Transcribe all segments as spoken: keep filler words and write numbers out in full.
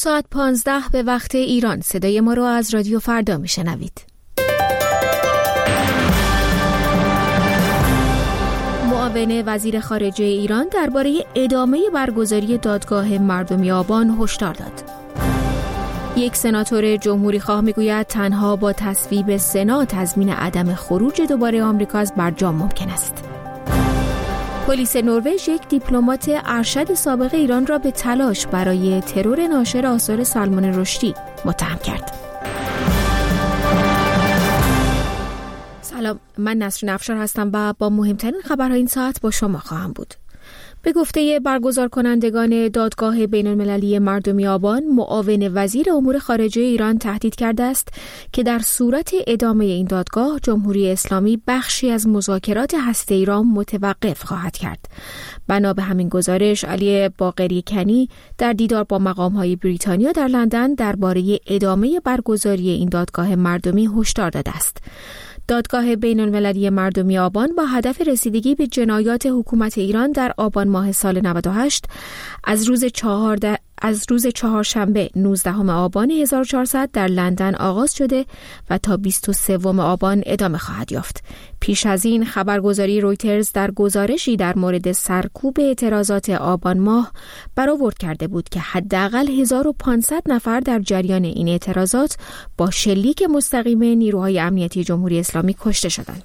ساعت پانزده به وقت ایران. صدای ما رو از رادیو فردا میشنوید. معاون وزیر خارجه ایران درباره ادامه برگزاری دادگاه مردمی آبان هشدار داد. یک سناتور جمهوری خواه میگوید تنها با تصویب سنا تضمین عدم خروج دوباره آمریکا از برجام ممکن است. پلیس نروژ یک دیپلمات ارشد سابق ایران را به تلاش برای ترور ناشر آثار سلمان رشدی متهم کرد. سلام، من نسرین افشار هستم و با مهمترین خبرهای این ساعت با شما خواهم بود. به گفته برگزار کنندگان دادگاه بین المللی مردمی آبان، معاون وزیر امور خارجه ایران تهدید کرده است که در صورت ادامه این دادگاه جمهوری اسلامی بخشی از مذاکرات هسته‌ای را متوقف خواهد کرد. بنا به همین گزارش، علی باقری کنی در دیدار با مقام‌های بریتانیا در لندن درباره ادامه برگزاری این دادگاه مردمی هشدار داده است. دادگاه بین المللی مردمی آبان با هدف رسیدگی به جنایات حکومت ایران در آبان ماه سال نود و هشت از روز چهارده از روز چهارشنبه نوزدهم آبان هزار و چهارصد در لندن آغاز شده و تا بیست و سوم آبان ادامه خواهد یافت. پیش از این خبرگزاری رویترز در گزارشی در مورد سرکوب اعتراضات آبان ماه برآورد کرده بود که حداقل هزار و پانصد نفر در جریان این اعتراضات با شلیک مستقیم نیروهای امنیتی جمهوری اسلامی کشته شدند.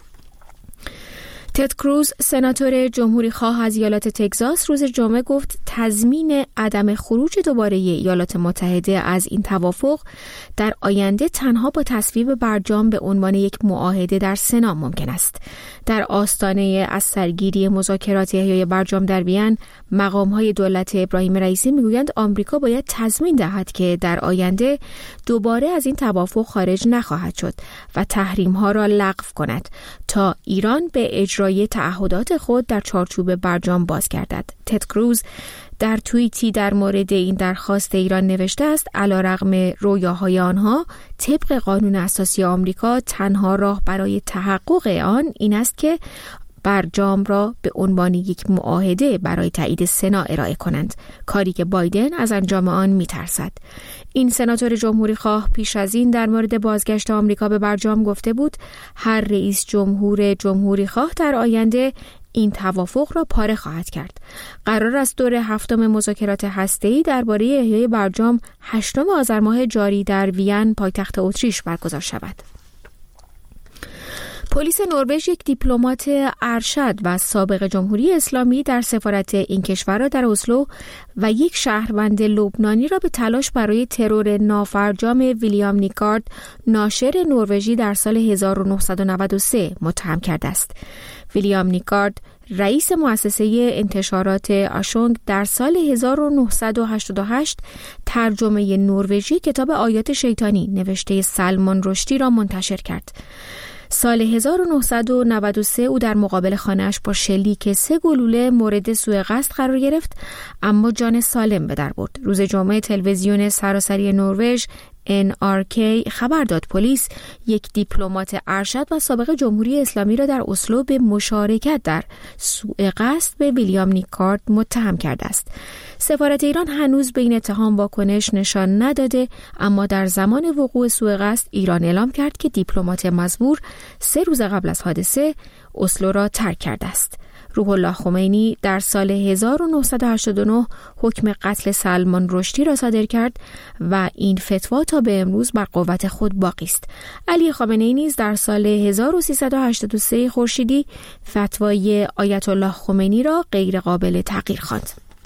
تد کروز، سناتور جمهوری خواه از ایالات تگزاس، روز جمعه گفت تضمین عدم خروج دوباره ایالات متحده از این توافق در آینده تنها با تصویب برجام به عنوان یک معاهده در سنا ممکن است. در آستانه از سرگیری مذاکرات احیای برجام در وین، مقام‌های دولت ابراهیم رئیسی میگویند آمریکا باید تضمین دهد که در آینده دوباره از این توافق خارج نخواهد شد و تحریم‌ها را لغو کند تا ایران به اجرای تعهدات خود در چارچوب برجام بازگردد. تد کروز در توییتی در مورد این درخواست ایران نوشته است علیرغم رویاهای آنها، طبق قانون اساسی آمریکا تنها راه برای تحقق آن این است که برجام را به عنوان یک معاهده برای تایید سنا ارائه کنند، کاری که بایدن از انجام آن می‌ترسد. این سناتور جمهوری خواه پیش از این در مورد بازگشت آمریکا به برجام گفته بود هر رئیس جمهور جمهوری خواه در آینده این توافق را پاره خواهد کرد. قرار است دور هفتم مذاکرات هسته‌ای درباره احیای برجام هشتم آذر ماه جاری در وین، پایتخت اتریش برگزار شود. پلیس نروژ یک دیپلمات ارشد و سابق جمهوری اسلامی در سفارت این کشور را در اسلو و یک شهروند لبنانی را به تلاش برای ترور نافرجام ویلیام نیکارد، ناشر نروژی، در سال هزار و نهصد و نود و سه متهم کرده است. ویلیام نیکارد، رئیس مؤسسه انتشارات آشونگ، در سال هزار و نهصد و هشتاد و هشت ترجمه نروژی کتاب آیات شیطانی نوشته سلمان رشدی را منتشر کرد. سال هزار و نهصد و نود و سه او در مقابل خانه‌اش با شلیک سه گلوله مورد سوء قصد قرار گرفت اما جان سالم به در برد. روز جمعه تلویزیون سراسری نروژ ان آر کی خبر داد پلیس یک دیپلمات ارشد و سابق جمهوری اسلامی را در اسلو به مشارکت در سوء قصد به ویلیام نیکارد متهم کرده است. سفارت ایران هنوز به این اتهام واکنش نشان نداده، اما در زمان وقوع سوء قصد ایران اعلام کرد که دیپلمات مزبور سه روز قبل از حادثه اسلو را ترک کرده است. روح الله خمینی در سال هزار و نهصد و هشتاد و نه حکم قتل سلمان رشدی را صادر کرد و این فتوا تا به امروز بر قوت خود باقی است. علی خامنه‌ای نیز در سال هزار و سیصد و هشتاد و سه خورشیدی فتوای آیت الله خمینی را غیر قابل تغییر خواند.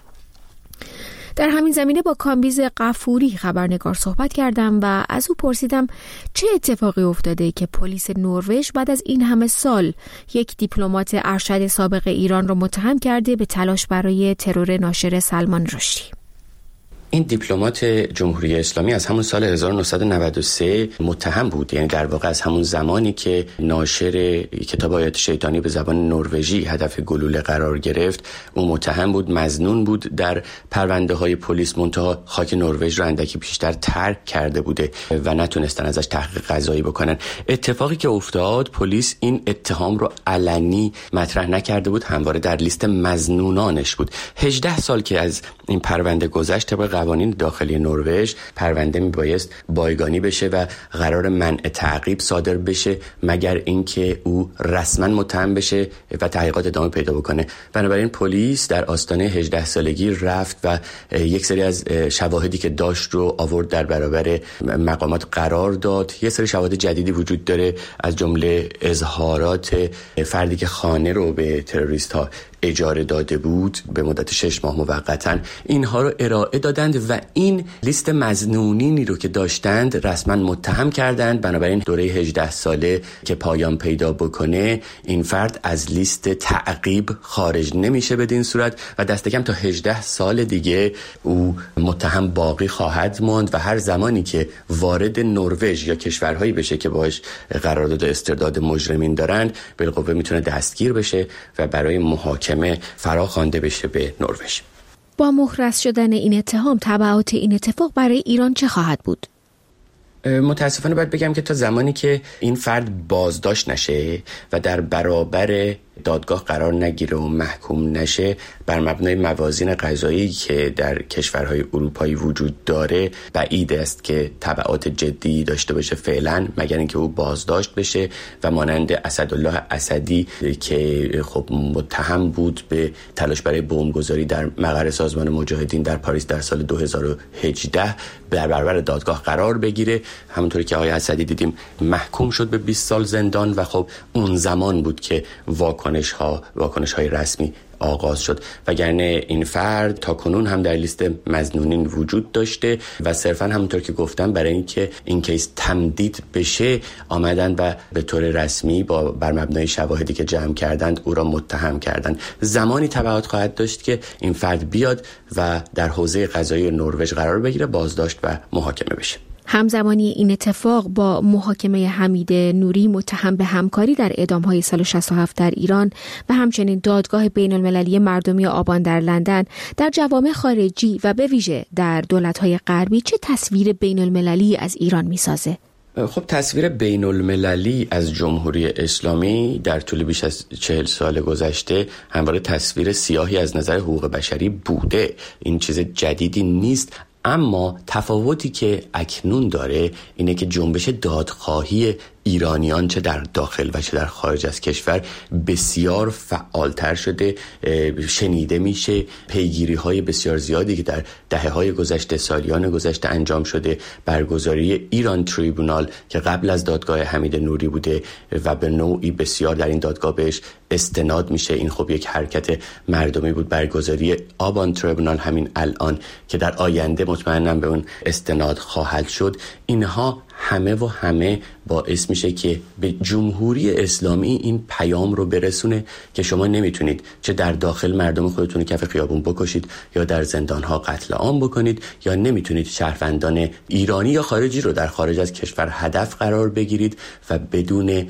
در همین زمینه با کامبیز غفوری خبرنگار صحبت کردم و از او پرسیدم چه اتفاقی افتاده که پلیس نروژ بعد از این همه سال یک دیپلمات ارشد سابق ایران را متهم کرده به تلاش برای ترور ناشر سلمان رشدی. این دیپلمات جمهوری اسلامی از همون سال هزار و نهصد و نود و سه متهم بود، یعنی در واقع از همون زمانی که ناشر کتاب آیات شیطانی به زبان نروژی هدف گلوله قرار گرفت اون متهم بود، مظنون بود در پرونده های پلیس، منتها خاک نروژ رو اندکی بیشتر ترک کرده بوده و نتونستن ازش تحقیق قضایی بکنن. اتفاقی که افتاد، پلیس این اتهام رو علنی مطرح نکرده بود، همواره در لیست مظنونانش بود. هجده سال که از این پرونده گذشت، طبق قوانین داخلی نروژ پرونده میبایست بایگانی بشه و قرار منع تعقیب صادر بشه مگر اینکه او رسما متهم بشه و تحقیقات ادامه پیدا بکنه. بنابراین پلیس در آستانه هجده سالگی رفت و یک سری از شواهدی که داشت رو آورد در برابر مقامات قرار داد. یک سری شواهد جدیدی وجود داره، از جمله اظهارات فردی که خانه رو به تروریست ها اجاره داده بود به مدت شش ماه موقتا. اینها رو ارائه دادند و این لیست مظنونینی رو که داشتند رسما متهم کردند. بنابراین دوره هجده ساله که پایان پیدا بکنه این فرد از لیست تعقیب خارج نمیشه بدین صورت و دست کم تا هجده سال دیگه او متهم باقی خواهد ماند و هر زمانی که وارد نروژ یا کشورهایی بشه که باهاش قرارداد استرداد مجرمین دارند بالقوه میتونه دستگیر بشه و برای محاکمه فرا خوانده بشه به نروژ. با محرز شدن این اتهام تبعات این اتفاق برای ایران چه خواهد بود؟ متاسفانه باید بگم که تا زمانی که این فرد بازداشت نشه و در برابر دادگاه قرار نگیره و محکوم نشه بر مبنای موازین قضایی که در کشورهای اروپایی وجود داره بعید است که تبعات جدی داشته باشه فعلا، مگر اینکه او بازداشت بشه و مانند اسدالله اسدی که خب متهم بود به تلاش برای بمبگذاری در مقر سازمان مجاهدین در پاریس در سال دو هزار و هجده در برابر دادگاه قرار بگیره. همونطوری که آقای اسدی دیدیم محکوم شد به بیست سال زندان و خب اون زمان بود که واکنش ها واکنش های رسمی آغاز شد، وگرنه این فرد تا کنون هم در لیست مظنونین وجود داشته و صرفا همونطور که گفتم برای اینکه این کیس تمدید بشه آمدن و به طور رسمی با بر مبنای شواهدی که جمع کردند او را متهم کردند. زمانی تبعات خواهد داشت که این فرد بیاد و در حوزه قضایی نروژ قرار بگیره، بازداشت و محاکمه بشه. همزمانی این اتفاق با محاکمه حمید نوری متهم به همکاری در اعدام‌های سال شصت و هفت در ایران و همچنین دادگاه بین‌المللی مردمی آبان در لندن در جوامع خارجی و به ویژه در دولت‌های غربی چه تصویر بین‌المللی از ایران می‌سازه؟ خب تصویر بین المللی از جمهوری اسلامی در طول بیش از چهل سال گذشته همواره تصویر سیاهی از نظر حقوق بشری بوده. این چیز جدیدی نیست، اما تفاوتی که اکنون داره اینه که جنبش دادخواهی ایرانیان چه در داخل و چه در خارج از کشور بسیار فعالتر شده، شنیده میشه. پیگیری های بسیار زیادی که در دهه های گذشته سالیان گذشته انجام شده، برگزاری ایران تریبونال که قبل از دادگاه حمید نوری بوده و به نوعی بسیار در این دادگاه بهش استناد میشه. این خب یک حرکت مردمی بود. برگزاری آبان تریبونال همین الان که در آینده مطمئنم به اون استناد خواهد شد، اینها همه و همه باعث میشه که به جمهوری اسلامی این پیام رو برسونه که شما نمیتونید چه در داخل مردم خودتون کف خیابون بکشید یا در زندانها قتل عام بکنید، یا نمیتونید شهروندان ایرانی یا خارجی رو در خارج از کشور هدف قرار بگیرید و بدون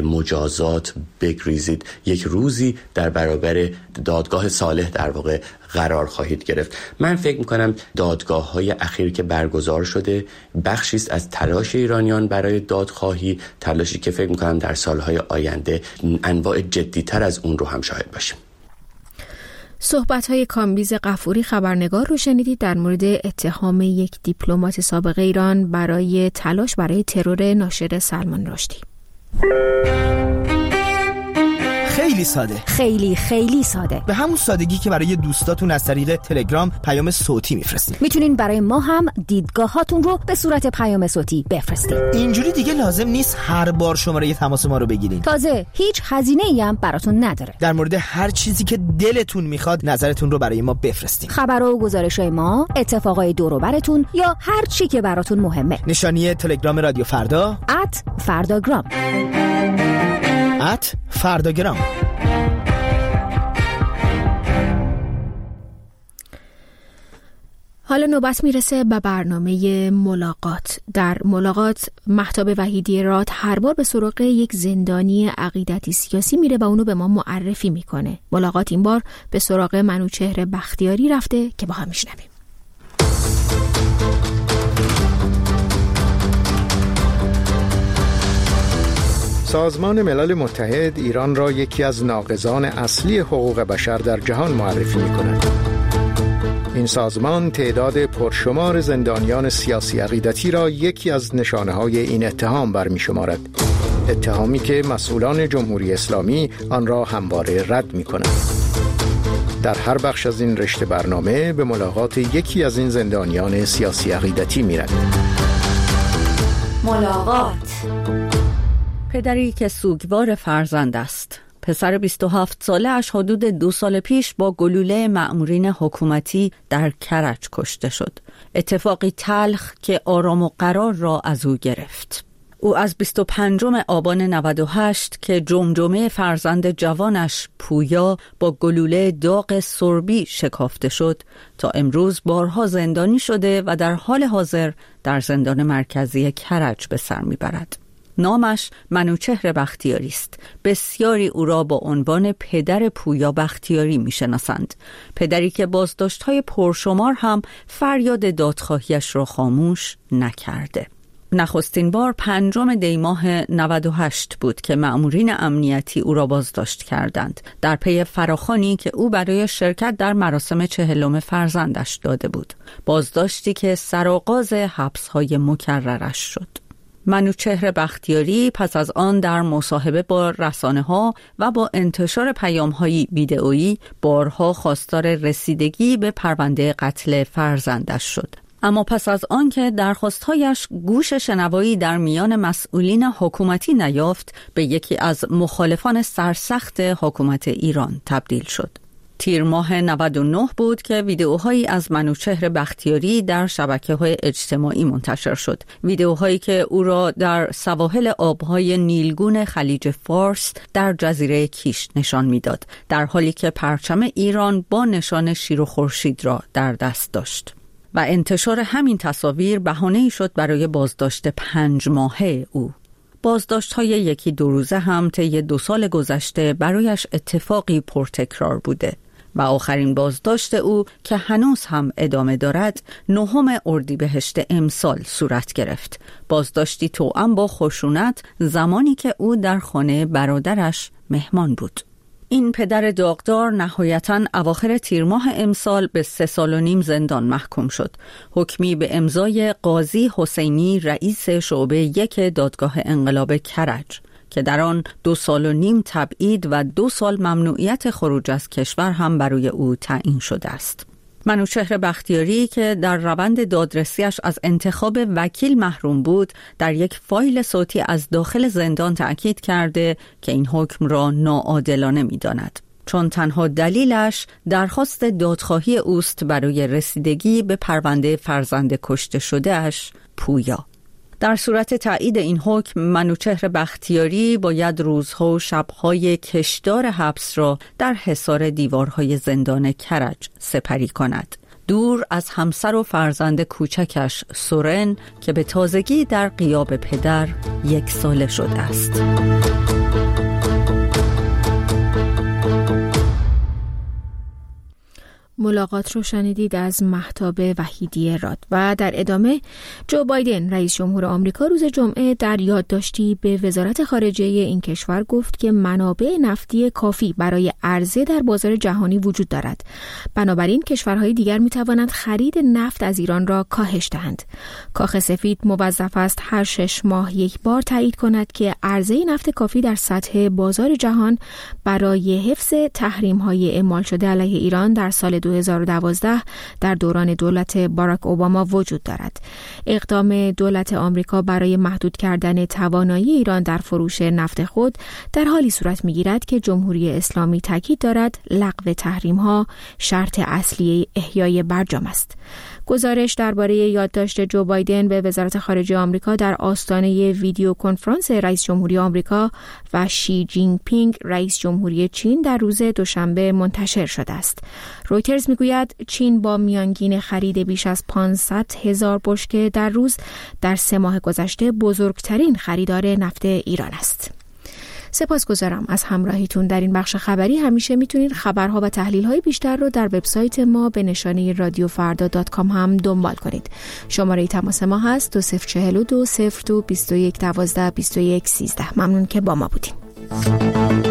مجازات بگریزید. یک روزی در برابر دادگاه صالح در واقع قرار خواهید گرفت. من فکر میکنم دادگاه های اخیر که برگزار شده بخشی است از تلاش ایرانیان برای دادخواهی، تلاشی که فکر میکنم در سالهای آینده انواع جدیتر از اون رو هم شاهد باشیم. صحبت‌های کامبیز غفوری خبرنگار رو شنیدید در مورد اتهام یک دیپلمات سابق ایران برای تلاش برای ترور ناشر سلمان رشدی. خیلی ساده، خیلی خیلی ساده، به همون سادگی که برای دوستاتون از طریق تلگرام پیام صوتی میفرستید. میتونین برای ما هم دیدگاهاتون رو به صورت پیام صوتی بفرستید. اینجوری دیگه لازم نیست هر بار شماره تماس ما رو بگیرین. تازه هیچ هزینه‌ای هم براتون نداره. در مورد هر چیزی که دلتون میخواد نظرتون رو برای ما بفرستید. خبر و گزارش‌های ما، اتفاقای دور و براتون یا هر چی که براتون مهمه. نشانی تلگرام رادیو فردا ات فرداگرام ات فرداگرام. حالا نوبت میرسه به برنامه ملاقات. در ملاقات مهتاب وحیدی راد هر بار به سراغ یک زندانی عقیدتی سیاسی میره و اونو به ما معرفی میکنه. ملاقات این بار به سراغ منوچهر بختیاری رفته که با هم میشنویم. سازمان ملل متحد ایران را یکی از ناقضان اصلی حقوق بشر در جهان معرفی می‌کند. این سازمان تعداد پرشمار زندانیان سیاسی عقیدتی را یکی از نشانه‌های این اتهام برمی‌شمارد. اتهامی که مسئولان جمهوری اسلامی آن را همواره رد می‌کنند. در هر بخش از این رشته برنامه به ملاقات یکی از این زندانیان سیاسی عقیدتی می‌رویم. ملاقات. پدری که سوگوار فرزند است. پسر بیست و هفت ساله اش حدود دو سال پیش با گلوله مأمورین حکومتی در کرج کشته شد. اتفاقی تلخ که آرام و قرار را از او گرفت. او از بیست و پنجم آبان نود و هشت که جمجمه فرزند جوانش پویا با گلوله داغ سربی شکافته شد تا امروز بارها زندانی شده و در حال حاضر در زندان مرکزی کرج به سر میبرد. نامش منوچهر بختیاری است. بسیاری او را با عنوان پدر پویا بختیاری میشناسند. پدری که بازداشت‌های پرشمار هم فریاد دادخواهیش را خاموش نکرده. نخستین بار پنجم دی ماه نود و هشت بود که مأمورین امنیتی او را بازداشت کردند در پی فراخوانی که او برای شرکت در مراسم چهلم فرزندش داده بود. بازداشتی که سرآغاز حبس‌های مکررش شد. منوچهر بختیاری پس از آن در مصاحبه با رسانه‌ها و با انتشار پیام‌های ویدئویی بارها خواستار رسیدگی به پرونده قتل فرزندش شد. اما پس از آن که درخواست‌هایش گوش شنوایی در میان مسئولین حکومتی نیافت، به یکی از مخالفان سرسخت حکومت ایران تبدیل شد. تیر ماه نود و نه بود که ویدئوهایی از منوچهر بختیاری در شبکه‌های اجتماعی منتشر شد. ویدئوهایی که او را در سواحل آبهای نیلگون خلیج فارس در جزیره کیش نشان می‌داد، در حالی که پرچم ایران با نشان شیر و خورشید را در دست داشت. و انتشار همین تصاویر بهانه‌ای شد برای بازداشت پنج ماهه او. بازداشت‌های یکی دو روزه هم طی دو سال گذشته برایش اتفاقی پرتکرار بوده و آخرین بازداشت او که هنوز هم ادامه دارد نهم اردیبهشت امسال صورت گرفت. بازداشتی توأم با خشونت زمانی که او در خانه برادرش مهمان بود. این پدر داغدار نهایتاً اواخر تیر ماه امسال به سه سال و نیم زندان محکوم شد. حکمی به امضای قاضی حسینی رئیس شعبه یک دادگاه انقلاب کرج که در آن دو سال و نیم تبعید و دو سال ممنوعیت خروج از کشور هم برای او تعیین شده است. منوچهر بختیاری که در روند دادرسیش از انتخاب وکیل محروم بود، در یک فایل صوتی از داخل زندان تأکید کرده که این حکم را ناعادلانه می‌داند، چون تنها دلیلش درخواست دادخواهی اوست برای رسیدگی به پرونده فرزند کشته شده‌اش پویا. در صورت تایید این حکم، منوچهر بختیاری باید روزها و شبهای کشدار حبس را در حصار دیوارهای زندان کرج سپری کند، دور از همسر و فرزند کوچکش سورن که به تازگی در غیاب پدر یک ساله شده است. ملاقات رو شنیدید از مهتاب وحیدی راد. و در ادامه جو بایدن رئیس جمهور آمریکا روز جمعه در یادداشتی به وزارت خارجه این کشور گفت که منابع نفتی کافی برای عرضه در بازار جهانی وجود دارد. بنابراین کشورهای دیگر می توانند خرید نفت از ایران را کاهش دهند. کاخ سفید موظف است هر شش ماه یک بار تایید کند که عرضه نفت کافی در سطح بازار جهان برای حفظ تحریم‌های اعمال شده علیه ایران در سال دو هزار و دوازده در دوران دولت باراک اوباما وجود دارد. اقدام دولت آمریکا برای محدود کردن توانایی ایران در فروش نفت خود در حالی صورت می‌گیرد که جمهوری اسلامی تاکید دارد لغو تحریم‌ها شرط اصلی احیای برجام است. گزارش درباره یادداشت جو بایدن به وزارت خارجه آمریکا در آستانه ویدیو کنفرانس رئیس جمهوری آمریکا و شی جین پینگ رئیس جمهوری چین در روز دوشنبه منتشر شده است. رویترز میگوید چین با میانگین خرید بیش از پانصد هزار بشکه در روز در سه ماه گذشته بزرگترین خریدار نفت ایران است. سپاسگزارم از همراهیتون در این بخش خبری. همیشه میتونید خبرها و تحلیل‌های بیشتر رو در وبسایت ما به نشانی رادیو فردا دات کام هم دنبال کنید. شماره تماس ما هست دو صفر چهل و دو صفر دو بیست و یک دوازده بیست و یک سیزده. ممنون که با ما بودین.